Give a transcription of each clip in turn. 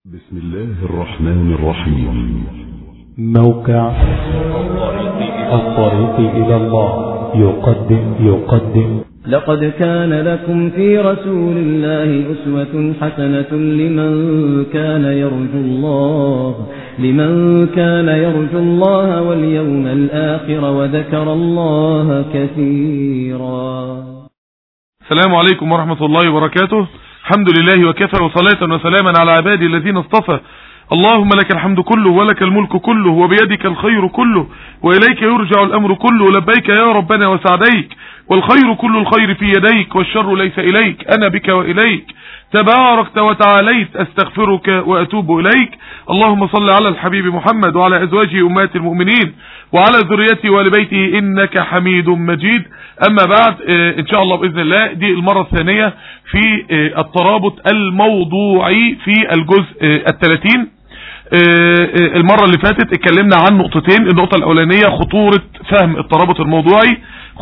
بسم الله الرحمن الرحيم. موقع الطريق إلى الله يقدم لقد كان لكم في رسول الله أسوة حسنة لمن كان يرجو الله واليوم الآخر وذكر الله كثيرا. السلام عليكم ورحمة الله وبركاته. الحمد لله وكفى وصلاة وسلاما على عبادي الذين اصطفى. اللهم لك الحمد كله ولك الملك كله وبيدك الخير كله وإليك يرجع الأمر كله. لبيك يا ربنا وسعديك والخير كل الخير في يديك والشر ليس إليك أنا بك وإليك تباركت وتعاليت أستغفرك وأتوب إليك. اللهم صل على الحبيب محمد وعلى أزواجه أمهات المؤمنين وعلى ذريته وآل بيته إنك حميد مجيد. أما بعد، إن شاء الله بإذن الله دي المرة الثانية في الترابط الموضوعي في الجزء 30. المرة اللي فاتت اتكلمنا عن نقطتين. النقطة الأولانية خطورة فهم الترابط الموضوعي،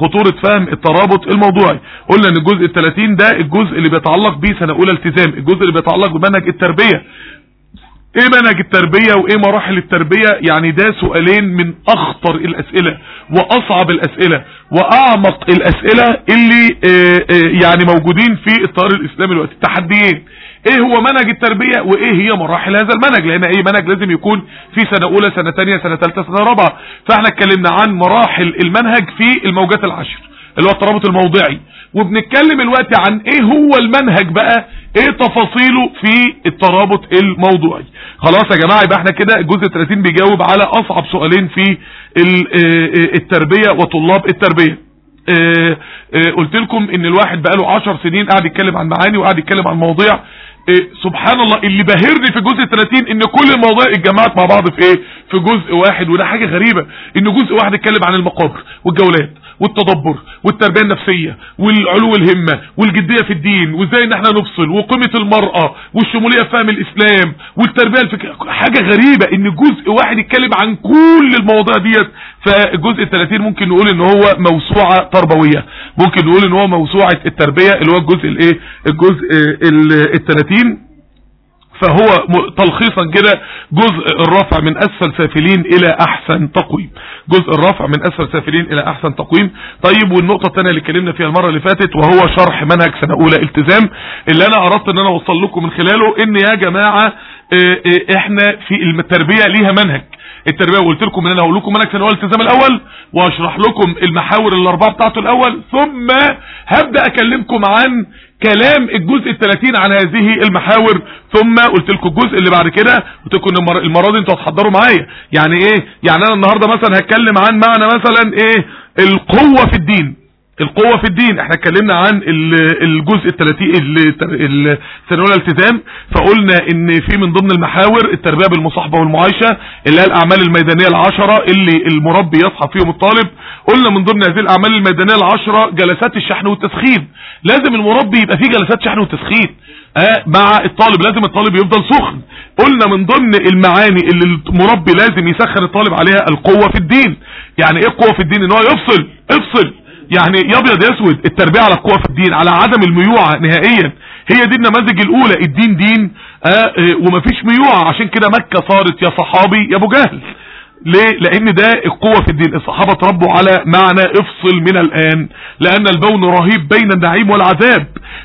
قلنا ان الجزء 30 ده الجزء اللي بيتعلق بسنة اولى التزام، الجزء اللي بيتعلق بمنهج التربية. ايه منهج التربية وايه مراحل التربية؟ يعني ده سؤالين من اخطر الاسئلة واصعب الاسئلة واعمق الاسئلة اللي يعني موجودين في التيار الاسلامي دلوقتي. تحديين: ايه هو منهج التربية وايه هي مراحل هذا المنهج؟ لان اي منهج لازم يكون في سنة اولى سنة تانية سنة ثالثة سنة رابعة. فاحنا اتكلمنا عن مراحل المنهج في الموجات العشر اللي هو الترابط الموضعي، وبنتكلم الوقت عن ايه هو المنهج بقى، ايه تفاصيله في الترابط الموضوعي. خلاص يا جماعة، يبقى احنا كده الجزء 30 بيجاوب على اصعب سؤالين في التربية وطلاب التربية. قلت لكم ان الواحد بقاله 10 سنين قاعد يتكلم عن معاني وقاعد يتكلم عن مواضيع. سبحان الله، اللي باهرني في الجزء 30 ان كل المواضيع اتجمعت مع بعض في ايه؟ في جزء واحد. وده حاجة غريبة ان جزء واحد اتكلم عن المقابر والجولات والتدبر والتربية النفسية والعلو الهمة والجدية في الدين وازاي ان احنا نفصل وقيمة المرأة والشمولية في فهم الاسلام والتربية الفكرية. حاجة غريبة ان جزء واحد يتكلم عن كل المواضيع ديت. فالجزء 30 ممكن نقول ان هو موسوعة تربوية، ممكن نقول ان هو موسوعة التربية اللي هو الجزء 30. فهو تلخيصا كده جزء الرفع من اسفل سافلين الى احسن تقويم، جزء الرفع من اسفل سافلين الى احسن تقويم. طيب، والنقطة الثانية اللي اتكلمنا فيها المرة اللي فاتت وهو شرح منهج سنة اولى التزام، اللي انا اردت ان انا اوصل لكم من خلاله ان يا جماعة احنا في التربية ليها منهج التربية. وقلت لكم ان انا هقول لكم منهج سنة اولى التزام الاول واشرح لكم المحاور الاربعة بتاعته الاول، ثم هبدأ اكلمكم عن كلام الجزء 30 عن هذه المحاور. ثم قلت لكم الجزء اللي بعد كده قلت لكم ان المره دي انتوا هتحضروا معايا. يعني ايه؟ يعني انا النهارده مثلا هتكلم عن معنى مثلا ايه القوه في الدين. القوه في الدين احنا اتكلمنا عن الجزء 30 السنه الاولى الالتزام، فقلنا ان في من ضمن المحاور التربيه بالمصاحبه والمعايشه اللي هي الاعمال الميدانيه العشره اللي المربي يصحى فيهم الطالب. قلنا من ضمن هذه الاعمال الميدانيه العشره جلسات الشحن والتسخين. لازم المربي يبقى فيه جلسات شحن وتسخين مع الطالب، لازم الطالب يفضل سخن. قلنا من ضمن المعاني اللي المربي لازم يسخن الطالب عليها القوه في الدين. يعني ايه القوه في الدين؟ ان هو يفصل يعني يبيض يسود. التربية على القوة في الدين، على عدم الميوعة نهائيا. هي دي النماذج الاولى. الدين دين ومفيش ميوعة. عشان كده مكة صارت يا صحابي يا ابو جهل. ليه؟ لان ده القوة في الدين. الصحابة تربوا على معنى افصل من الان، لان البون رهيب بين النعيم والعذاب،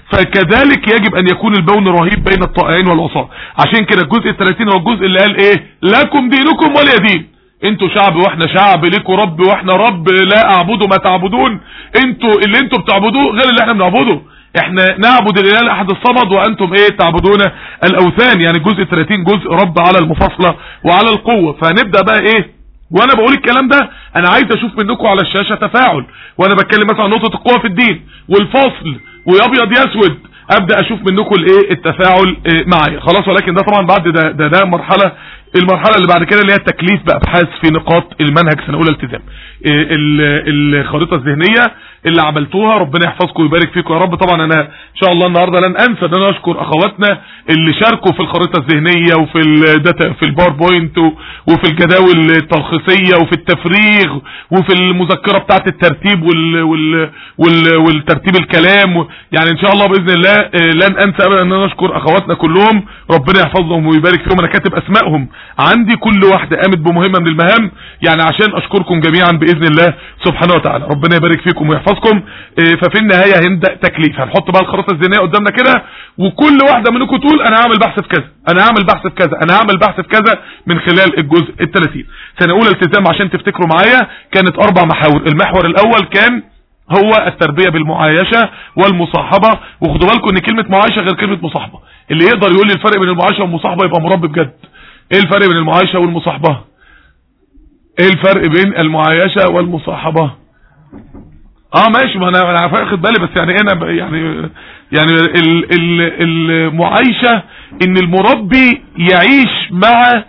فكذلك يجب ان يكون البون رهيب بين الطائعين والعصاة. عشان كده الجزء 30 هو الجزء اللي قال ايه؟ لكم دينكم ولي دين. انتوا شعب واحنا شعب، ليكوا رب واحنا رب، لا اعبدوا ما تعبدون. اللي انتوا بتعبدوه غير اللي احنا بنعبده. احنا نعبد الاله الاحد الصمد وانتم ايه؟ تعبدون الاوثان. يعني الجزء 30 جزء رب على المفاصله وعلى القوه. فهنبدا بقى ايه وانا بقول الكلام ده؟ انا عايز اشوف منكم على الشاشه تفاعل وانا بتكلم مثلا عن نقطه القوه في الدين والفصل وابيض يسود. ابدا اشوف منكم الايه التفاعل معايا. خلاص، ولكن ده طبعا بعد ده مرحله المرحله اللي بعد كده اللي هي التكليف بابحاث في نقاط المنهج سنه اولى التزام. الخريطه الذهنيه اللي عملتوها ربنا يحفظكم ويبارك فيكم يا رب. طبعا انا ان شاء الله النهارده لن انسى ان انا اشكر اخواتنا اللي شاركوا في الخريطه الذهنيه وفي الداتا في الباوربوينت وفي الجداول التلخيصيه وفي التفريغ وفي المذكره بتاعه الترتيب والترتيب الكلام. يعني ان شاء الله باذن الله لن انسى ابدا ان انا اشكر اخواتنا كلهم ربنا يحفظهم ويبارك فيهم. انا كاتب اسمائهم عندي، كل واحده قامت بمهمه من المهام يعني عشان اشكركم جميعا باذن الله سبحانه وتعالى. ربنا يبارك فيكم ويحفظكم. ففي النهايه هنبدا تكليف، هنحط بقى الخريطه الذهنيه قدامنا كده وكل واحده منكم تقول انا هعمل بحث في كذا، انا هعمل بحث في كذا، انا هعمل بحث في كذا من خلال الجزء ال30. سنه اولى التزام عشان تفتكروا معايا كانت 4 محاور. المحور الاول كان هو التربيه بالمعايشه والمصاحبه، وخدوا بالكم ان كلمه معايشه غير كلمه مصاحبه. اللي يقدر يقول لي الفرق بين المعايشه والمصاحبه يبقى مربي بجد. ايه الفرق بين المعايشه والمصاحبه؟ ايه الفرق بين المعايشه والمصاحبه؟ ماشي، ما انا واخد بالي، بس يعني انا يعني المعايشه ان المربي يعيش مع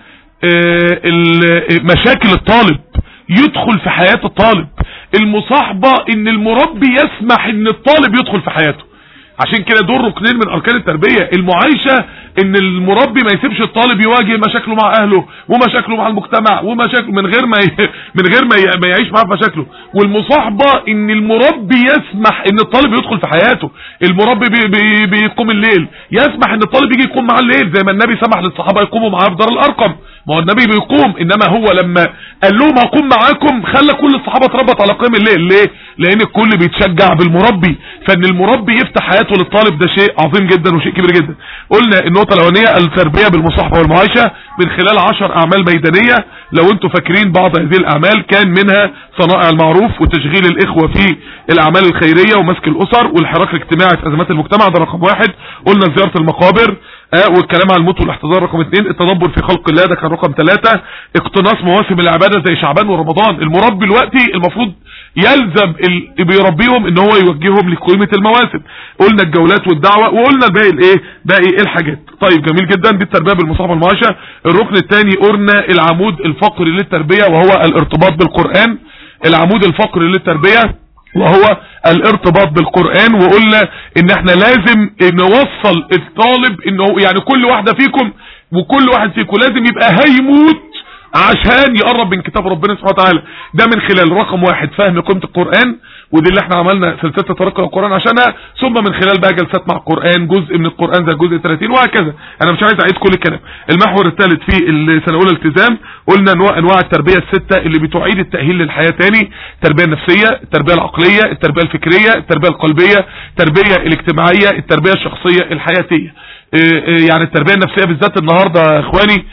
مشاكل الطالب، يدخل في حياة الطالب. المصاحبة ان المربي يسمح ان الطالب يدخل في حياته. عشان كده دول ركنين من اركان التربية. المعايشة ان المربي ما يسيبش الطالب يواجه مشاكله مع اهله ومشاكله مع المجتمع ومشاكله من غير ما يعيش معاه في مشاكله. والمصاحبة ان المربي يسمح ان الطالب يدخل في حياته. المربي بيقوم الليل، يسمح ان الطالب يجي يقوم معاه الليل زي ما النبي سمح للصحابة يقوموا معاه في دار الارقم. ما هو النبي بيقوم، انما هو لما قال لهم هقوم معاكم خلى كل الصحابة تربط على قيام الليل. ليه؟ لان الكل بيتشجع بالمربي. فان المربي يفتح حياته للطالب ده شيء عظيم جدا وشيء كبير جدا. قلنا النقطة الاولانية التربية بالمصاحبة والمعايشة من خلال 10 اعمال ميدانية. لو انتم فاكرين بعض هذه الاعمال كان منها صنائع المعروف وتشغيل الاخوة في الاعمال الخيرية ومسك الاسر والحراك الاجتماعي في ازمات المجتمع، ده رقم 1. قلنا زيارة المقابر والكلام عن الموت والاحتضار رقم 2. التدبر في خلق الله ده كان رقم 3. اقتناص مواسم العبادة زي شعبان ورمضان. المربي دلوقتي المفروض يلزم بيربيهم ان هو يوجههم لقيمة المواسم. قلنا الجولات والدعوة وقلنا الباقي باقي الحاجات. طيب جميل جدا، دي التربية بالمصاحبة والمعايشة. الركن الثاني قلنا العمود الفقري للتربية وهو الارتباط بالقرآن. العمود الفقري للتربية وهو الارتباط بالقرآن. وقلنا ان احنا لازم نوصل الطالب انه يعني كل واحدة فيكم وكل واحد فيكم لازم يبقى هيموت عشان يقرب من كتاب ربنا سبحانه وتعالى. ده من خلال رقم 1 فهم قيمة القرآن، ودي اللي احنا عملنا سلسلة ترقى القرآن عشانها، ثم من خلال بقى جلسات مع القرآن، جزء من القرآن زي الجزء 30 وهكذا. انا مش عايز اعيد كل الكلام. المحور الثالث في السنة الاولى الالتزام قلنا انواع التربية ال6 اللي بتعيد التأهيل للحياة تاني. التربية النفسية، التربية العقلية، التربية الفكرية، التربية القلبية، التربية الاجتماعية، التربية الشخصية الحياتية. يعني التربية النفسية بالذات النهاردة يا اخواني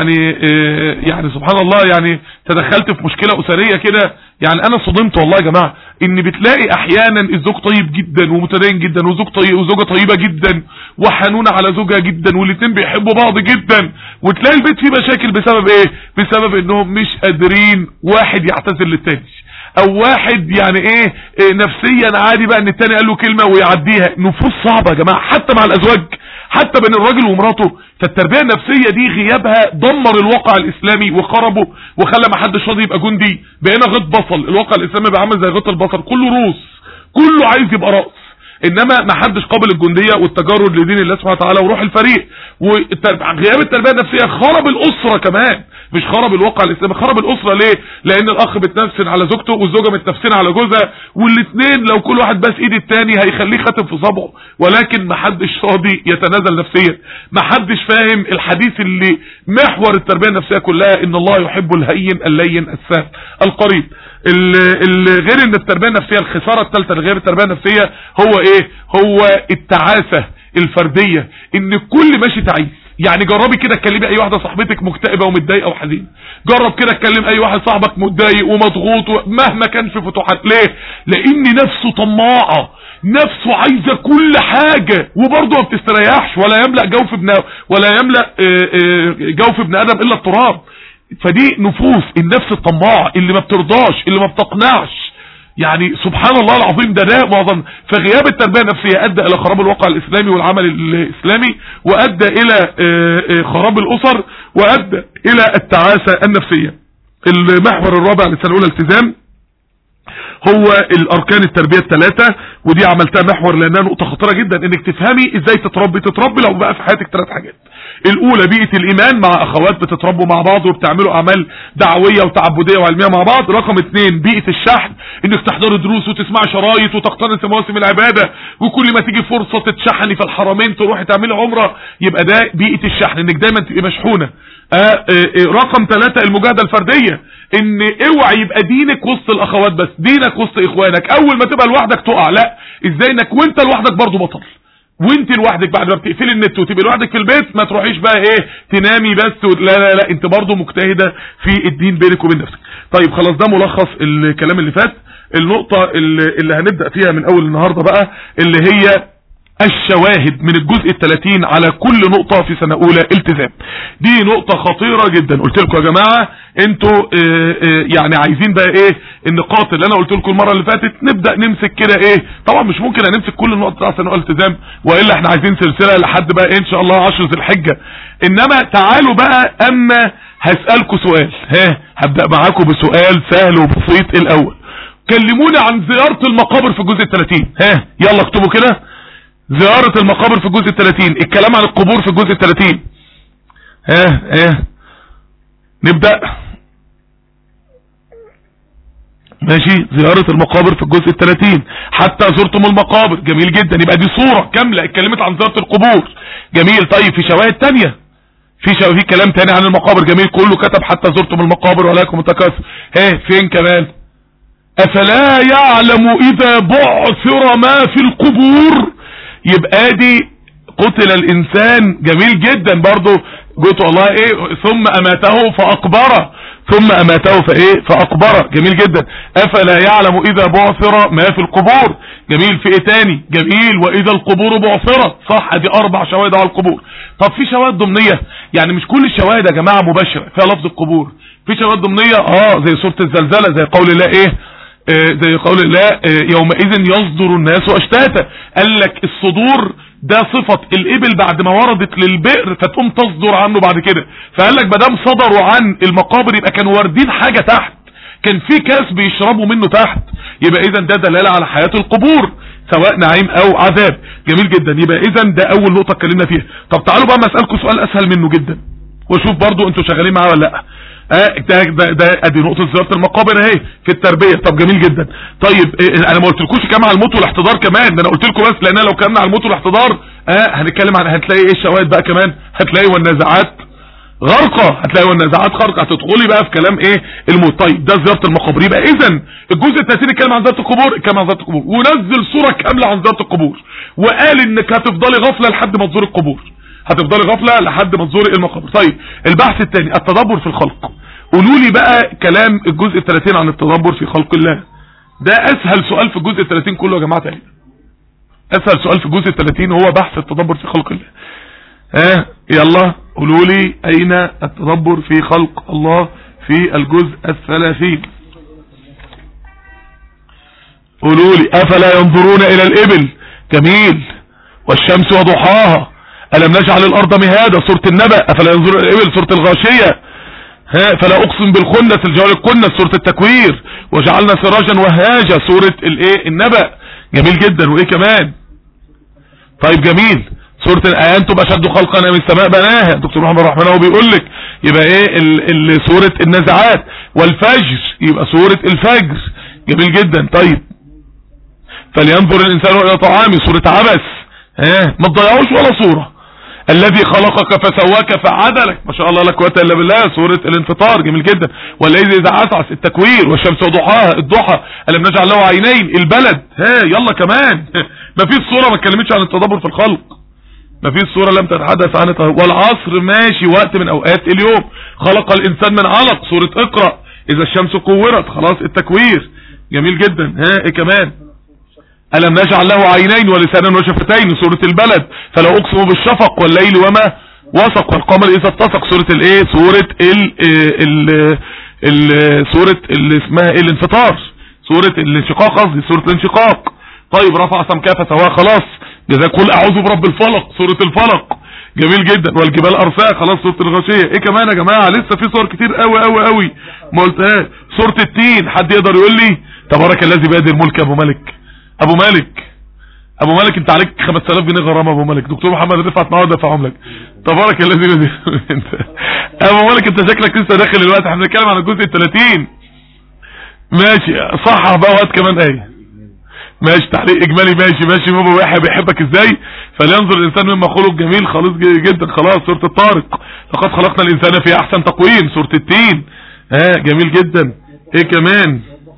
يعني سبحان الله، يعني تدخلت في مشكلة اسرية كده. يعني انا صدمت والله يا جماعة ان بتلاقي احيانا الزوج طيب جدا ومتدين جدا وزوجة طيبة جدا وحنونة على زوجها جدا والاثنين بيحبوا بعض جدا، وتلاقي البيت فيه مشاكل بسبب ايه؟ بسبب انهم مش قادرين واحد يعتذر للتاني، او واحد يعني ايه نفسيا عادي بقى ان التاني قال له كلمة ويعديها. نفوس صعبة يا جماعة حتى مع الازواج، حتى بين الراجل ومراته. فالتربية النفسية دي غيابها دمر الواقع الاسلامي وخربه وخلى ما حدش راضي يبقى جندي. بقينا غط بصل، الواقع الاسلامي بقى عامل زي غط البصل، كله روس، كله عايز يبقى رأس، انما ما حدش قابل الجندية والتجرد لدين الله سبحانه وتعالى وروح الفريق. وغياب التربية النفسية خرب الاسرة كمان، مش خرب الواقع الاسلامي، خرب الاسرة. ليه؟ لان الاخ بتنفسن على زوجته والزوجة متنفسنة على جوزها، والاثنين لو كل واحد بس ايد التاني هيخليه خاتم في صبعه، ولكن ما حدش راضي يتنازل نفسيا. ما حدش فاهم الحديث اللي محور التربية النفسية كلها، ان الله يحب الهين اللين السهل القريب. غير ان التربية النفسية الخسارة الثالثة لغير التربية النفسية هو ايه؟ هو التعاسة الفردية، ان الكل ماشي تعيس. يعني جربي كده تكلمي اي واحدة صاحبتك مكتئبة ومتضايقة وحزينة، جرب كده تكلم اي واحد صاحبك متضايق ومضغوط مهما كان في فتوحات. ليه؟ لان نفسه طماعة، نفسه عايزة كل حاجة وبرضه ما بتستريحش، ولا يملأ جوف ابن ادم الا التراب. فدي نفوس النفس الطماعة اللي ما بترضاش، اللي ما بتقنعش، يعني سبحان الله العظيم، ده معظم. فغياب التربية النفسية ادى الى خراب الواقع الاسلامي والعمل الاسلامي، وادى الى خراب الاسر، وادى الى التعاسة النفسية. المحور الرابع للسنة الاولى التزام هو الاركان التربية الثلاثة، ودي عملتها محور لانها نقطة خطيرة جدا، انك تفهمي ازاي تتربي لو بقى في حياتك 3 حاجات. الاولى بيئة الايمان، مع اخوات بتتربوا مع بعض وبتعملوا اعمال دعوية وتعبدية وعلمية مع بعض. رقم 2 بيئة الشحن، انك تحضري دروس وتسمعي شرايط وتقتنصي مواسم العبادة، وكل ما تيجي فرصة تتشحني في الحرمين تروحي تعملي عمرة، يبقى ده بيئة الشحن، انك دايما تبقي مشحونة. رقم 3 المجاهدة الفردية، ان اوعي يبقى دينك وسط الاخوات بس، دينك وسط اخوانك. اول ما تبقى لوحدك تقع، لا، ازاي انك وانت لوحدك برضو بطل، وانت لوحدك بعد ما بتقفلي النت وتبقي لوحدك في البيت ما تروحيش بقى ايه تنامي بس لا لا لا، انت برضو مجتهدة في الدين بينك وبين نفسك. طيب خلاص، ده ملخص الكلام اللي فات. النقطة اللي هنبدأ فيها من اول النهاردة بقى اللي هي الشواهد من الجزء 30 على كل نقطة في سنة اولى التزام. دي نقطة خطيرة جدا. قلت لكم يا جماعة انتوا يعني عايزين بقى ايه النقاط اللي انا قلت لكم المرة اللي فاتت، نبدأ نمسك كده ايه. طبعا مش ممكن هنمسك كل النقط بتاع سنة اولى التزام، والا احنا عايزين سلسلة لحد بقى ان شاء الله 10 ذي الحجة. انما تعالوا بقى، اما هسألكم سؤال، هبدأ معاكم بسؤال سهل وبسيط. الاول كلموني عن زيارة المقابر في الجزء 30. يلا اكتبوا كده، زيارة المقابر في الجزء 30، الكلام عن القبور في الجزء 30. نبدأ. ماشي، زيارة المقابر في الجزء 30، حتى زرتم المقابر، جميل جدا، يبقى دي صورة كاملة اتكلمت عن زيارة القبور، جميل. طيب في شواهد تانية، في كلام تاني عن المقابر، جميل، كله كتب حتى زرتم المقابر ولكم التكاثر. فين كمان؟ افلا يعلم اذا بعثر ما في القبور، يبقى دي قتل الانسان، جميل جدا برضو. قلت والله ايه، ثم اماته فاقبره، ثم اماته فاقبره، جميل جدا. افلا يعلم اذا بعثر ما في القبور، جميل. في ايه تاني؟ جميل، واذا القبور بعثرت، صح، دي 4 شواهد على القبور. طب في شواهد ضمنية، يعني مش كل الشواهد يا جماعة مباشرة فيها لفظ القبور، في شواهد ضمنية زي سورة الزلزلة، زي قول الله ايه، زي قول الله يومئذ يصدر الناس اشتاتا. قال لك الصدور ده صفة الابل بعد ما وردت للبئر فتقوم تصدر عنه بعد كده، فقال لك مادام صدروا عن المقابر يبقى كانوا واردين حاجة تحت، كان في كاس بيشربوا منه تحت، يبقى اذا ده دلالة على حياة القبور سواء نعيم او عذاب، جميل جدا. يبقى اذا ده اول نقطة اتكلمنا فيها. طب تعالوا بقى ما اسألكم سؤال اسهل منه جدا واشوف برضو انتوا شغالين معاه ولا لا. ده ادي نقطة زيارة المقابر اهي في التربية. طب جميل جدا. طيب انا ما قلتلكوش كمان على الموت والاحتضار كمان، ده انا قلت لكم بس لان لو كنا على الموت والاحتضار هنتكلم عن، هتلاقي ايه الشواهد بقى كمان، هتلاقي والنازعات غرقة، هتلاقي والنازعات خرقة، هتدخلي بقى في كلام ايه الموت. طيب ده زيارة المقابر. يبقى اذا الجزء الثالث اتكلم عن زيارة القبور، اتكلم عن زيارة القبور ونزل صورة كاملة عن زيارة القبور، وقال انك هتفضلي غفلة لحد ما تزور القبور، هتفضلي غفلة لحد ما تزوري المقابر. طيب البحث الثاني التدبر في الخلق. قولوا لي بقى كلام الجزء 30 عن التدبر في خلق الله. ده اسهل سؤال في الجزء 30 كله يا جماعه تاني. اسهل سؤال في الجزء 30 هو بحث التدبر في خلق الله. يلا قولوا لي اين التدبر في خلق الله في الجزء 30. قولوا لي افلا ينظرون الى الابل، جميل، والشمس وضحاها، الم نجعل الارض مهادا، سوره النبأ. افلا ينظرون الى الابل، سوره الغاشيه. فلا اقسم بالخنس، الجوار الكنس، سورة التكوير. وجعلنا سراجا وهاجا، سورة الايه النبأ، جميل جدا. وايه كمان؟ طيب جميل، سورة انتم اشد خلقا من السماء بناها، دكتور محمد الرحمن هو بيقول لك. يبقى ايه سورة النازعات. والفجر يبقى سورة الفجر، جميل جدا. طيب فلينظر الانسان الى طعامه، سورة عبس. ما تضيعوش ولا صورة. الذي خلقك فسواك فعدلك، ما شاء الله لا قوه الا بالله، سوره الانفطار، جميل جدا. والليل اذا عسعس، التكوير. والشمس وضحاها، الضحى. الم نجعل له عينين، البلد. يلا كمان ما فيش صوره ما اتكلمتش عن التدبر في الخلق، ما فيش صوره لم تتحدث عن التدبر. والعصر، ماشي، وقت من اوقات اليوم. خلق الانسان من علق، سوره اقرا. اذا الشمس كورت، خلاص التكوير، جميل جدا. ايه كمان؟ ألم نجعل له عينين ولسانا وشفتين، سورة البلد. فلو أقسم بالشفق والليل وما وسق والقمر إذا اتسق، سورة الايه، سورة سورة اللي اسمها ايه الانفطار، سورة الانشقاق قصدي، سورة الانشقاق. طيب رفع سمكها فسواها خلاص. جزاك قل اعوذ برب الفلق، سورة الفلق. جميل جدا. والجبال ارساها خلاص، سورة الغاشية. ايه كمان يا جماعة؟ لسه في صور كتير قوي قوي قوي ما قلتهاش. سورة التين، حد يقدر يقول لي؟ تبارك الذي بيده الملك. ابو مالك، ابو مالك، ابو مالك انت عليك 5000 جنيه غرامه. ابو مالك دكتور محمد رفعت معاه دفعهم لك. تبارك الذي بيده ابو مالك انت شكلك لسه داخل الوقت، احنا بنتكلم عن الجزء 30. ماشي صح بقى. وقت كمان ايه؟ ماشي تعليق اجمالي. ماشي بابا ويحيى بيحبك ازاي؟ فلينظر الانسان مما خلق جميل. خلاص جدا. خلاص سورة الطارق، لقد خلقنا الانسان في احسن تقويم. سورة التين. جميل جدا. ايه كمان؟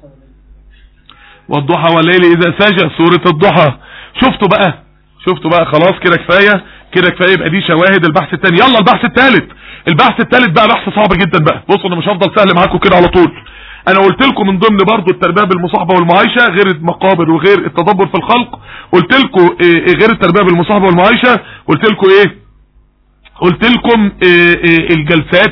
والضحى والليل اذا سجى، سورة الضحى. شفتوا بقى خلاص كده كفايه يبقى دي شواهد. البحث الثاني، يلا البحث الثالث بقى بحث صعب جدا بقى. بصوا انا مش هفضل سهل معاكم كده على طول. انا قلت لكم من ضمن برضو التربيه بالمصاحبه والمعايشه غير المقابر وغير التدبر في الخلق. قلت لكم غير التربيه بالمصاحبه والمعايشه. قلت لكم الجلسات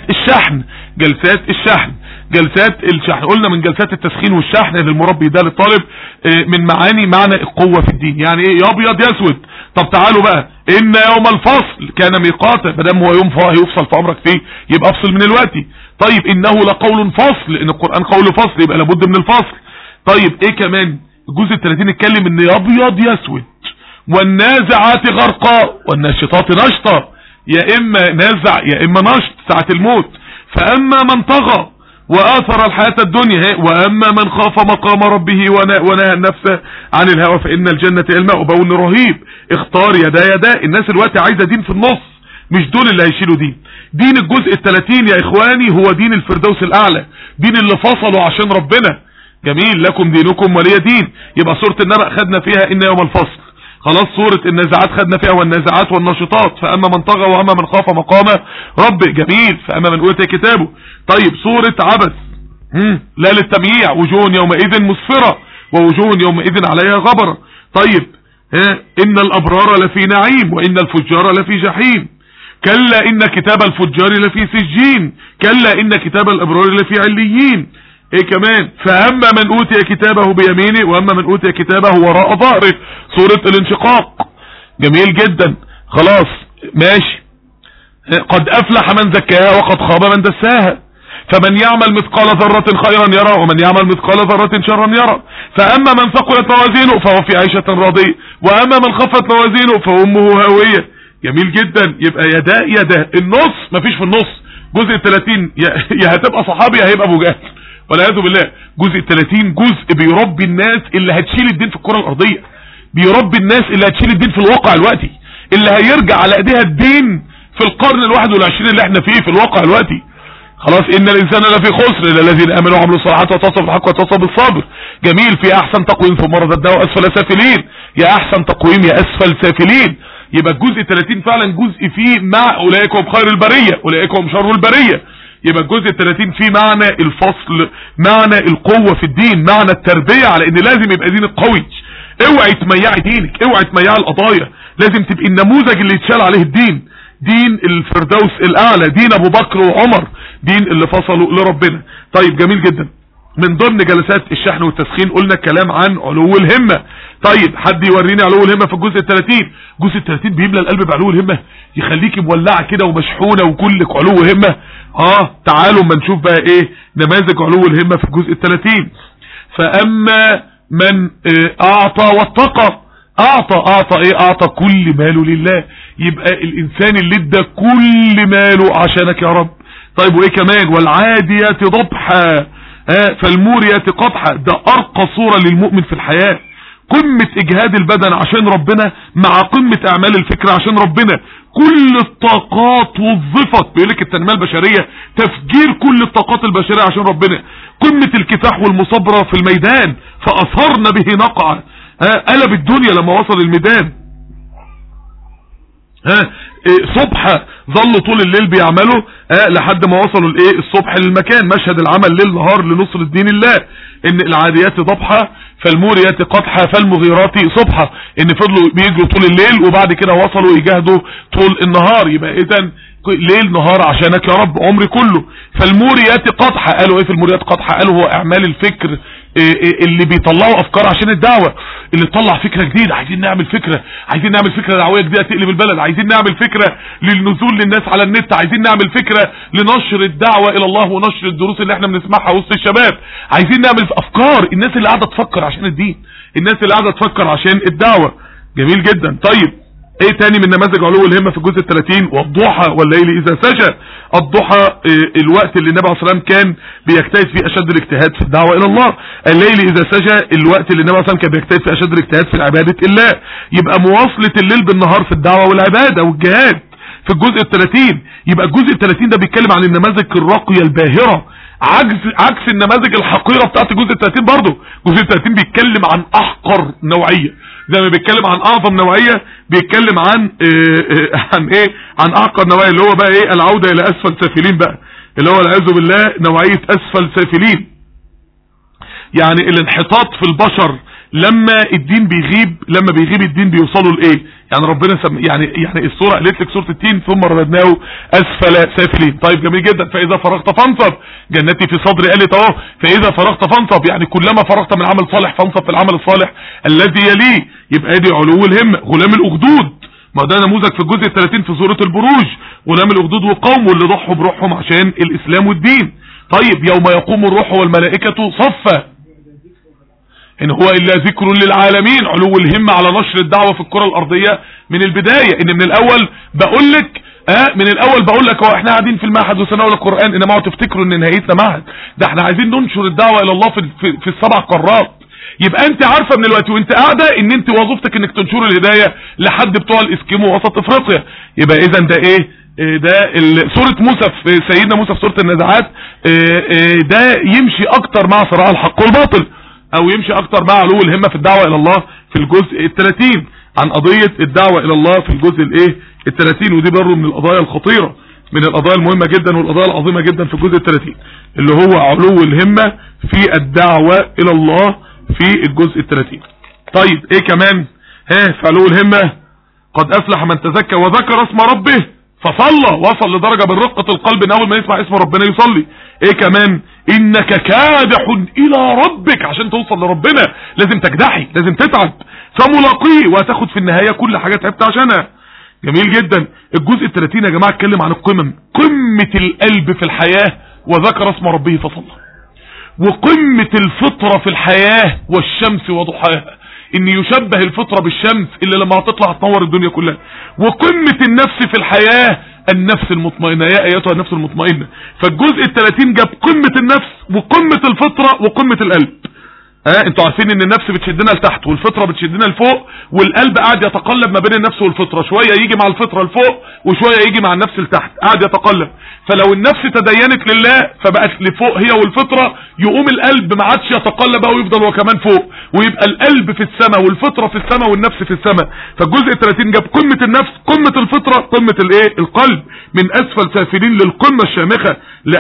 الشحن. قلنا من جلسات التسخين والشحن ان المربي ده للطالب من معنى القوة في الدين. يعني ايه؟ يا ابيض يا اسود. طب تعالوا بقى، ان يوم الفصل كان ميقاتا. مادام هو يوم هيفصل في عمرك فيه يبقى افصل من الوقت. طيب انه لقول فصل، ان القرآن قول فصل يبقى لابد من الفصل. طيب ايه كمان؟ الجزء 30 اتكلم ان يا ابيض يا اسود. والنازعات غرقا والناشطات نشطا. يا اما نازع يا اما نشط ساعة الموت. فاما من طغى وآثر الحياة الدنيا واما من خاف مقام ربه ونهى النفس عن الهوى فإن الجنة الماء. وبقول رهيب. اختار يدا. الناس الوقت عايزة دين في النص، مش دول اللي هيشيلوا دين الجزء 30 يا اخواني هو دين الفردوس الاعلى، دين اللي فصلوا عشان ربنا. جميل. لكم دينكم ولي دين. يبقى سورة النبأ خدنا فيها ان يوم الفصل. خلاص سورة النازعات خدنا فيها والنازعات والناشطات. فأما من طغى واما من خاف مقام ربه. جميل. فأما من أوتي كتابه. طيب سورة عبس لا للتمييع. وجوه يومئذ مسفرة ووجوه يومئذ عليها غبرة. طيب إن الأبرار لفي نعيم وإن الفجار لفي جحيم. كلا إن كتاب الفجار لفي سجين. كلا إن كتاب الأبرار لفي عليين. ايه كمان؟ فأما من أوتي كتابه بيمينه واما من أوتي كتابه وراء ظهره. سورة الانشقاق. جميل جدا. خلاص ماشي. قد أفلح من زكاها وقد خاب من دساها. فمن يعمل مثقال ذرة خيرا يرى ومن يعمل مثقال ذرة شرا يرى. فأما من ثقلت موازينه فهو في عيشة راضية وأما من خفت موازينه فأمه هاوية. جميل جدا. يبقى يدا النص مفيش في النص. جزء 30 يا هتبقى صحابي يا هيبقى ابو جهل والعياذ بالله. جزء 30 جزء بيربي الناس اللي هتشيل الدين في الكرة الارضية، بيربي الناس اللي هتشيل الدين في الواقع الوقتي، اللي هيرجع على ايديها الدين في القرن ال21 اللي احنا فيه في الواقع الوقتي. خلاص ان الانسان لفي خسر الا الذين امنوا وعملوا الصالحات وتواصوا بالحق وتواصوا بالصبر. جميل. في احسن تقويم ثم رددناه اسفل سافلين. يا احسن تقويم يا اسفل سافلين. يبقى الجزء 30 فعلا جزء فيه مع اولئك هم خير البريه اولئك هم شر البريه. يبقى الجزء 30 فيه معنى الفصل، معنى القوة في الدين، معنى التربية على ان لازم يبقى دينك قوي. اوعي تميعي دينك، اوعي تميعي القضايا، لازم تبقي النموذج اللي يتشال عليه الدين. دين الفردوس الاعلى، دين ابو بكر وعمر، دين اللي فصلوا لربنا. طيب جميل جدا. من ضمن جلسات الشحن والتسخين قلنا الكلام عن علو الهمة. طيب حد يوريني علو الهمة في الجزء 30. الجزء 30 بيملى القلب بعلو الهمة، يخليك مولعة كده ومشحونة وكلك علو همة. تعالوا اما نشوف بقى ايه نماذج علو الهمة في الجزء 30. فاما من اعطى واتقى. اعطى ايه؟ اعطى كل ماله لله. يبقى الانسان اللي ادى كل ماله عشانك يا رب. طيب وايه كمان؟ والعاديات ضبحا فالموريات قدحا. ده ارقى صورة للمؤمن في الحياة، قمة اجهاد البدن عشان ربنا مع قمة اعمال الفكر عشان ربنا. كل الطاقات وظفت، بيقولك التنمية البشرية تفجير كل الطاقات البشرية عشان ربنا. قمة الكفاح والمصابرة في الميدان، فاثرنا به نقعة. قلب الدنيا لما وصل الميدان. صبح ظلوا طول الليل بيعملوا لحد ما وصلوا الايه الصبح للمكان. مشهد العمل ليل نهار لنصر دين الله. ان العاديات ضبحا فالموريات قدحا فالمغيرات صبحا. ان فضلوا بيجروا طول الليل وبعد كده وصلوا يجاهدوا طول النهار. يبقى اذا ليل نهار عشانك يا رب عمري كله. فالموريات قدحا. قالوا ايه في الموريات قدحا؟ قالوا هو اعمال الفكر اللي بيطلعوا افكار عشان الدعوة، اللي تطلع فكرة جديدة، عايزين نعمل فكرة دعوية جديدة تقلب البلد، عايزين نعمل فكرة للنزول للناس على النت، عايزين نعمل فكرة لنشر الدعوة الى الله ونشر الدروس اللي احنا بنسمعها وسط الشباب، عايزين نعمل افكار، الناس اللي قاعدة تفكر عشان الدين، الناس اللي قاعدة تفكر عشان الدعوة. جميل جدا. طيب ايه تاني من نماذج علو الهمة في الجزء 30؟ والضحى والليل اذا سجى. الضحى الوقت اللي النبي عليه الصلاة والسلام كان بيجتهد فيه اشد الاجتهاد في الدعوة الى الله. الليل اذا سجى الوقت اللي النبي عليه الصلاة والسلام كان بيجتهد فيه اشد الاجتهاد في عبادة الله. يبقى مواصلة الليل بالنهار في الدعوة والعبادة والجهاد في الجزء 30. يبقى الجزء 30 ده بيتكلم عن النماذج الراقية الباهرة، عكس النماذج الحقيرة بتاعت الجزء 30. برضه الجزء 30 بيتكلم عن احقر نوعية، زي ما بيتكلم عن اعظم نوعية بيتكلم عن عن احقر نوعية، اللي هو بقى ايه؟ العودة الى اسفل سافلين بقى، اللي هو والعياذ بالله نوعية اسفل سافلين، يعني الانحطاط في البشر لما الدين بيغيب، لما بيغيب الدين بيوصلوا لايه؟ يعني ربنا يعني السوره قالت لك سوره التين ثم رددناه اسفل سافلين. طيب جميل جدا. فاذا فرغت فانصب، جنتي في صدري قالت اهو فاذا فرغت فانصب، يعني كلما فرغت من عمل صالح فانصب في العمل الصالح الذي يليه. يبقى دي علو الهمه. غلام الاخدود، ما ده نموذج في الجزء 30 في سوره البروج، غلام الاخدود وقومه اللي ضحوا بروحهم عشان الاسلام والدين. طيب يوم يقوم الروح والملائكه صفا ان هو الا ذكر للعالمين. علو الهمة على نشر الدعوة في الكرة الارضية من البداية. ان من الاول بقول لك هو احنا قاعدين في المعهد وسنقول القرآن، انما تفتكروا ان نهايتنا معهد، ده احنا عايزين ننشر الدعوة الى الله في السبع قارات. يبقى انت عارفة من الوقت وانت قاعدة ان انت وظيفتك انك تنشر الهداية لحد بتوع الاسكيمو وسط افريقيا. يبقى اذا ده ايه؟ ده سورة موسى في سيدنا موسى في سورة النزعات، ده يمشي اكتر مع صراع الحق والباطل، او يمشي اكتر مع علو الهمة في الدعوة الى الله في الجزء 30 عن قضية الدعوة الى الله في الجزء 30. ودي برضه من القضايا الخطيرة، من القضايا المهمة جدا والقضايا العظيمة جدا في الجزء 30 اللي هو علو الهمة في الدعوة الى الله في الجزء 30. طيب ايه كمان في علو الهمة؟ قد افلح من تزكى وذكر اسم ربه فصلى، وصل لدرجة من رقة القلب ان اول ما يسمع اسم ربنا يصلي. ايه كمان؟ انك كادح الى ربك، عشان توصل لربنا لازم تكدحي، لازم تتعب، فملاقيه وهتاخد في النهاية كل حاجة تعبت عشانها. جميل جدا. الجزء 30 يا جماعة اتكلم عن القمم، قمة القلب في الحياة وذكر اسم ربه فصلى، وقمة الفطرة في الحياة والشمس وضحاها، ان يشبه الفطرة بالشمس اللي لما هتطلع تنور الدنيا كلها، وقمة النفس في الحياة النفس المطمئنة، يا ايتها النفس المطمئنة. فالجزء 30 جاب قمة النفس وقمة الفطرة وقمة القلب. انتوا عارفين ان النفس بتشدنا لتحت والفطرة بتشدنا لفوق، والقلب قاعد يتقلب ما بين النفس والفطرة، شوية يجي مع الفطرة لفوق وشوية يجي مع النفس لتحت، قاعد يتقلب. فلو النفس تدينت لله فبقت لفوق هي والفطرة، يقوم القلب ما عادش يتقلب بقى ويفضل وكمان فوق، ويبقى القلب في السماء والفطرة في السماء والنفس في السماء. فالجزء 30 جاب قمة النفس، قمة الفطرة، قمة القلب، من اسفل سافلين للقمة الشامخة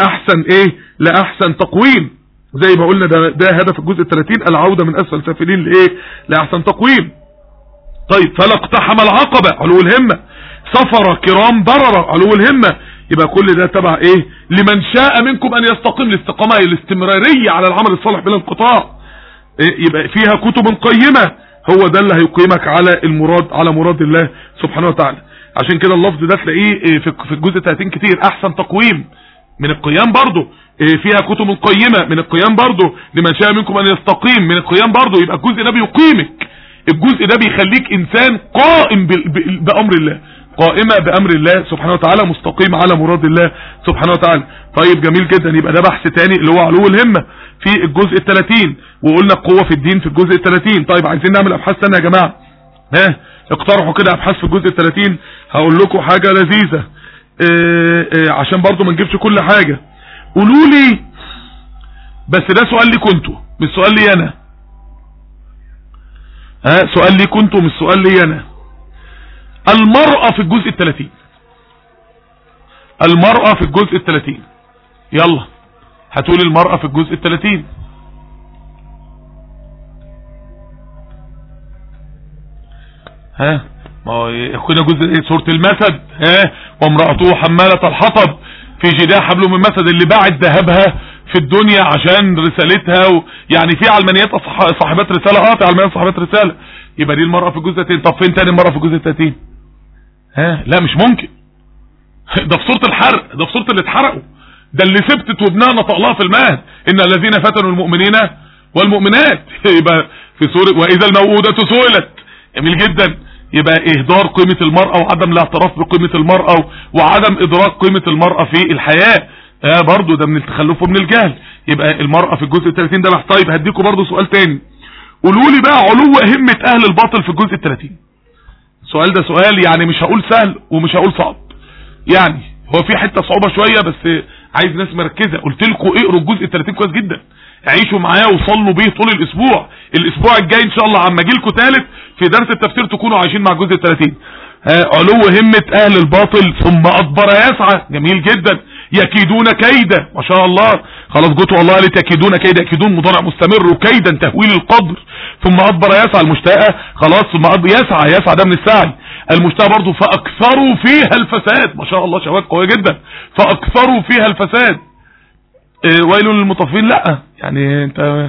لأحسن تقويم. زي ما قلنا ده هدف الجزء 30، العودة من اسفل سافلين لأحسن تقويم. طيب فلا اقتحم العقبة، علو الهمة. سفر كرام بررة، علو الهمة. يبقى كل ده تبع ايه؟ لمن شاء منكم ان يستقيم. الاستقامة هي الاستمرارية على العمل الصالح بلا انقطاع. يبقى فيها كتب قيمة، هو ده اللي هيقيمك على مراد الله سبحانه وتعالى. عشان كده اللفظ ده تلاقيه في الجزء 30 كتير. احسن تقويم من القيام برضو، فيها كتب قيمة من القيام برضو، لمن شاء منكم ان يستقيم من القيام برضو. يبقى الجزء ده بيقيمك، الجزء ده بيخليك انسان قائم بامر الله، قائمة بامر الله سبحانه وتعالى، مستقيم على مراد الله سبحانه وتعالى. طيب جميل جدا. يبقى ده بحث تاني اللي هو علو الهمة في الجزء 30، وقلنا القوة في الدين في الجزء 30. طيب عايزين نعمل ابحاث تانية يا جماعة، اقترحوا كده ابحاث في الجزء 30. هقول لكم حاجة لذيذة عشان برضو ما نجيبش كل حاجة. قولوا لي، بس ده سؤال لي كنتوا مش سؤال لي انا، سؤال لي كنتوا مش سؤال لي انا. المرأة في الجزء 30، المرأة في الجزء 30، يلا هتقول المرأة في الجزء 30. ما هو يكون جزء ايه؟ سورة المسد. وامرأته حمالة الحطب في جيدها حبل من مسد، اللي باعت ذهبها في الدنيا عشان رسالتها يعني في علمانيات صاحبات رسالة، في علمانيات صاحبات رسالة، يبقى دي المرأة في الجزء 30. طب فين تاني المرأة في الجزء 30؟ لا مش ممكن. ده في سورة الحرق، ده في سورة اللي اتحرقوا، ده اللي سبتت وابنها نطق لها في المهد ان الذين فتنوا المؤمنين والمؤمنات. يبقى في سورة واذا الموءودة سئلت. جميل جدا. يبقى اهدار قيمة المرأة وعدم الاعتراف بقيمة المرأة وعدم ادراك قيمة المرأة في الحياة، برضو ده من التخلف ومن الجهل. يبقى المرأة في الجزء 30 ده بحث. طيب هديكم برضو سؤال تاني، قولوا لي بقى علو همة اهل الباطل في الجزء 30. السؤال ده سؤال يعني مش هقول سهل ومش هقول صعب، يعني هو في حتة صعوبة شوية بس عايز ناس مركزة. قلت لكم اقروا الجزء 30 كويس جدا، عيشوا معاه وصلوا بيه طول الاسبوع. الاسبوع الجاي ان شاء الله عما اجي لكم ثالث في درس التفسير تكونوا عايشين مع الجزء 30. علو همة اهل الباطل ثم ادبر يسعى. جميل جدا. يكيدون كيدا، ما شاء الله. خلاص جوته الله قالت يكيدون كيدا، يكيدون مضارع مستمر، وكيدا تهويل القدر. ثم ادبر يسعى المشتاقة، خلاص ثم يسعى ده من السعي. المشتاقة برضو فاكثروا فيها الفساد، ما شاء الله شواهد قوية جدا. فاكثروا فيها الفساد. ويل للمطففين. لا يعني انت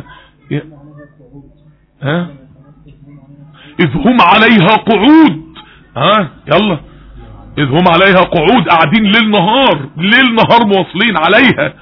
اذ هم عليها قعود. يلا اذ هم عليها قعود، قاعدين ليل نهار مواصلين عليها.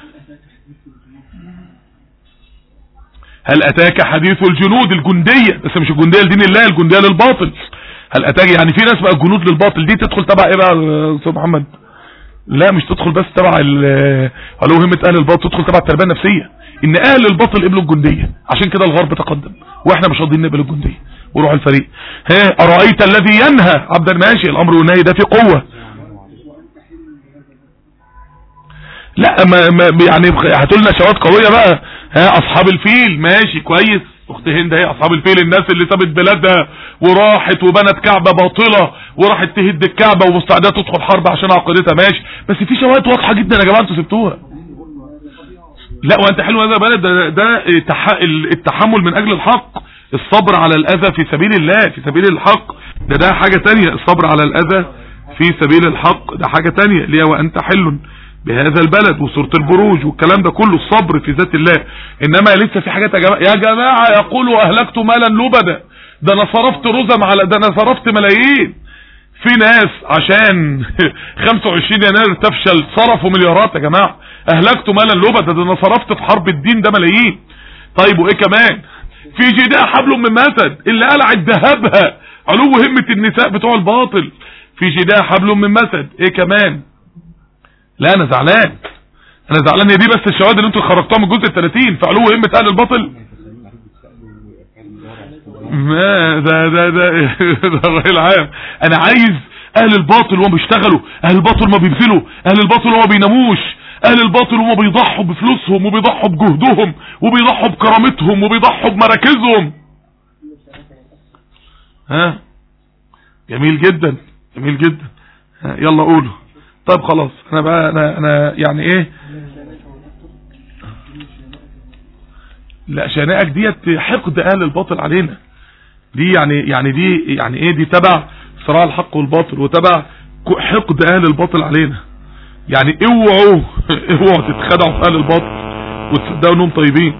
هل اتاك حديث الجنود الجندية، بس مش الجندية لدين الله، الجندية للباطل. هل اتاك يعني في ناس بقى جنود للباطل، دي تدخل تبع ايه بقى يا استاذ محمد؟ لا مش تدخل بس تبع علو همة اهل الباطل، تدخل تبع التربية النفسية. ان اهل الباطل قبلوا الجندية، عشان كده الغرب تقدم واحنا مش راضيين نقبل الجندية وروح الفريق. ارايت الذي ينهى عبدا، ماشي الامر والنهي ده في قوة. لا ما يعني هاتوا لنا شواهد قوية بقى. اصحاب الفيل، ماشي كويس. اخت هند اهي اصحاب الفيل، الناس اللي سابت بلادها وراحت وبنت كعبة باطلة وراحت تهد الكعبة ومستعدة تدخل حرب عشان عقيدتها، ماشي. بس في شواهد واضحة جدا يا جماعة انتوا سبتوها. لا وانت حلو هذا بلد ده التحمل من اجل الحق، الصبر على الاذى في سبيل الله، في سبيل الحق، ده حاجة تانية. الصبر على الاذى في سبيل الحق ده حاجة تانية، اللي هي وانت حل بهذا البلد وسورة البروج والكلام ده كله، الصبر في ذات الله. انما لسه في حاجات يا جماعة يقولوا اهلكت مالا لبدا، ده انا صرفت رزم على ده، انا صرفت ملايين. في ناس عشان 25 يناير تفشل صرفوا مليارات يا جماعة. اهلكت مالا لبدا، ده انا صرفت في حرب الدين ده ملايين. طيب وايه كمان؟ في جداء حبل من مسد، اللي قلعت ذهبها علو همة النساء بتوع الباطل. في جداء حبل من مسد، ايه كمان؟ لا انا زعلان، دي بس الشواهد اللي انتوا خرجتوها من الجزء 30 في علو همة اهل الباطل. ما ده الرأي العام. انا عايز اهل الباطل وهم بيشتغلوا، اهل الباطل ما بيبذلوا، اهل الباطل وما بيناموش، اهل الباطل وما بيضحوا بفلوسهم وبيضحوا بجهدهم وبيضحوا بكرامتهم وبيضحوا بمراكزهم. جميل جدا، جميل جدا. يلا قولوا. طيب خلاص انا بقى انا يعني ايه، لا شنائك ديت حقد اهل الباطل علينا، دي يعني دي يعني ايه، دي تبع صراع الحق والباطل وتبع حقد اهل الباطل علينا. يعني اوعوا تتخدعوا في اهل الباطل وتصدقوا انهم طيبين.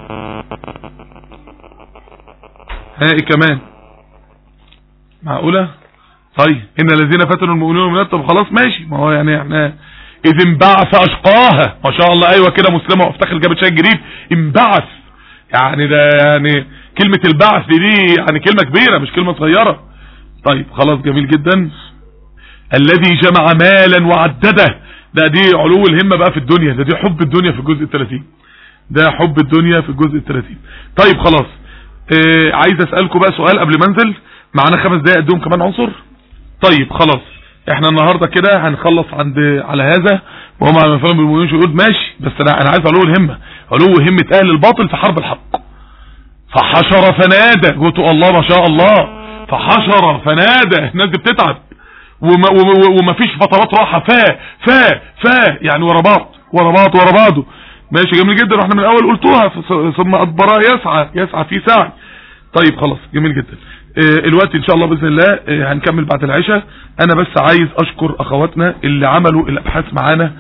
ايه كمان؟ معقولة؟ طيب ان الذين فتنوا المؤمنين والمؤمنات، طب خلاص ماشي، ما هو يعني احنا اذ انبعث اشقاها، ما شاء الله. ايوه كده مسلمة وافتخر جابت شيء جديد، انبعث. يعني ده يعني كلمة البعث دي يعني كلمة كبيرة مش كلمة صغيرة. طيب خلاص جميل جدا. الذي جمع مالا وعدده، ده دي علو الهمة بقى في الدنيا، ده دي حب الدنيا في الجزء 30، ده حب الدنيا في الجزء 30. طيب خلاص عايز اسألكم بقى سؤال قبل ما انزل، معانا 5 دقايق ادوم كمان عنصر. طيب خلاص احنا النهاردة كده هنخلص على هذا وهم على مفهوم بالمؤمنين يقول ماشي، بس انا عايز علو الهمة، علو همة اهل الباطل في حرب الحق. فحشر فنادى، قلت الله ما شاء الله، فحشر فنادى، الناس دي بتتعب وما فيش فترات راحة، يعني ورا بعضه. ماشي جميل جدا. واحنا من الاول قلتوها ثم ادبر يسعى في سعي. طيب خلاص جميل جدا. الوقت ان شاء الله باذن الله هنكمل بعد العشاء. انا بس عايز اشكر اخواتنا اللي عملوا الابحاث معانا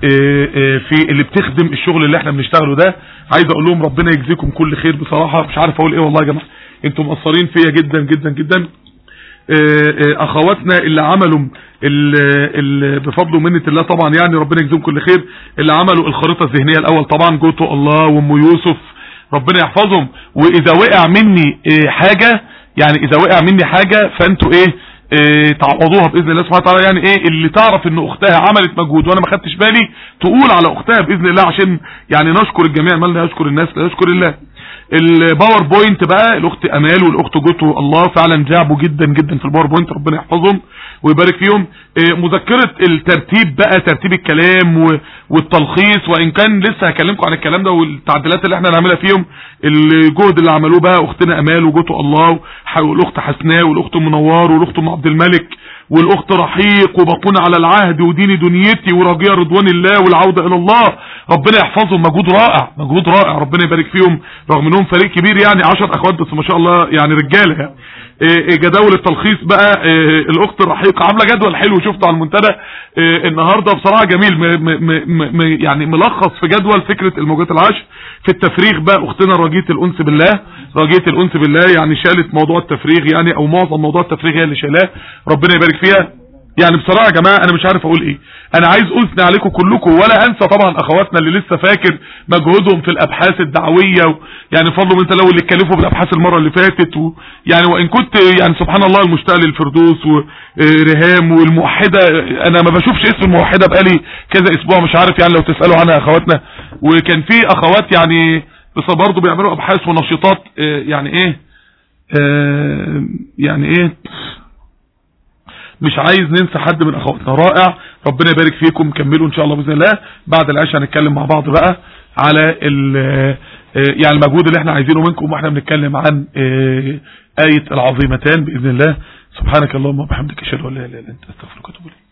في اللي بتخدم الشغل اللي احنا بنشتغله ده. عايز اقول لهم ربنا يجزيكم كل خير بصراحة، مش عارف اقول ايه والله يا جماعة، انتم مقصرين فيا جدا جدا جدا. اخواتنا اللي عملوا بفضل ومنة الله طبعا يعني ربنا يجزيهم كل خير، اللي عملوا الخريطة الذهنية الاول طبعا جوتو الله وام يوسف ربنا يحفظهم. واذا وقع مني حاجة يعني اذا وقع مني حاجة فانتوا تعوضوها باذن الله سبحانه وتعالى. يعني اللي تعرف ان اختها عملت مجهود وانا ما خدتش بالي تقول على اختها باذن الله، عشان يعني نشكر الجميع، مالنا يشكر الناس لا يشكر الله. الباوربوينت بقى الاخت امال والاخت جوتو الله فعلا جابوا جدا جدا في الباوربوينت، ربنا يحفظهم ويبارك فيهم. مذكرة الترتيب بقى، ترتيب الكلام والتلخيص، وان كان لسه هكلمكم عن الكلام ده والتعديلات اللي احنا هنعملها فيهم. الجهد اللي عملوه بقى اختنا امال وجوتو الله والاخت حسناء والاخت منور والاخت ام عبد الملك والاخت رحيق وبقون على العهد ودين دنيتي ورجاء رضوان الله والعودة الى الله، ربنا يحفظهم. مجهود رائع مجهود رائع، ربنا يبارك فيهم، رغم انهم فريق كبير يعني 10 اخوات بس ما شاء الله يعني رجاله يعني. جداول التلخيص بقى الاخت الرحيقه عامله جدول حلو شفته على المنتدى النهارده بصراحه جميل، يعني ملخص في جدول فكره الموجات العشر. في التفريغ بقى اختنا رجية الانس بالله، رجية الانس بالله يعني شالت موضوع التفريغ يعني، او معظم موضوع التفريغ هي اللي شالاه، ربنا يبارك فيها. يعني بصراحة يا جماعة انا مش عارف اقول ايه، انا عايز اثني عليكم كلكم، ولا انسى طبعا اخواتنا اللي لسه فاكر مجهودهم في الابحاث الدعوية يعني فضلوا انت لو اللي اتكلفوا بالابحاث المرة اللي فاتت يعني وان كنت يعني سبحان الله المشتاق للفردوس ورهام والموحدة، انا ما بشوفش اسم الموحدة بقالي كذا اسبوع، مش عارف يعني لو تسألوا عنها اخواتنا. وكان في اخوات يعني بس برضه بيعملوا ابحاث ونشاطات يعني ايه مش عايز ننسى حد من اخواتنا. رائع، ربنا يبارك فيكم، كملوا ان شاء الله باذن الله. بعد العشاء هنتكلم مع بعض بقى على يعني المجهود اللي احنا عايزينه منكم، واحنا بنتكلم عن آية العظيمتان باذن الله. سبحانك اللهم وبحمدك اشهد ان لا اله الا انت استغفرك واتوب اليك.